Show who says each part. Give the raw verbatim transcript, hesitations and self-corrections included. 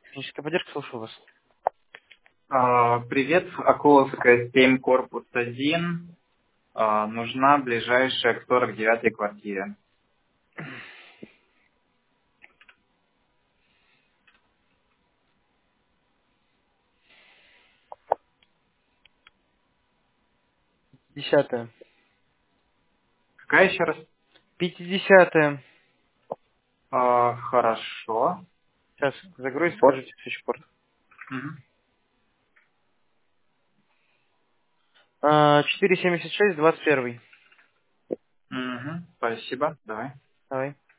Speaker 1: Техническая поддержка, слушаю вас.
Speaker 2: А, Привет, Окуловская, семь, корпус один. А, Нужна ближайшая к сорок девятой квартире.
Speaker 1: Десятая.
Speaker 2: Какая еще раз?
Speaker 1: Пятидесятая.
Speaker 2: А, Хорошо.
Speaker 1: Сейчас загрузить,
Speaker 2: Вот.
Speaker 1: скажите следующий порт.
Speaker 2: Мгм.
Speaker 1: А, четыре семьдесят шесть, двадцать первый.
Speaker 2: Мгм. Спасибо. Давай.
Speaker 1: Давай.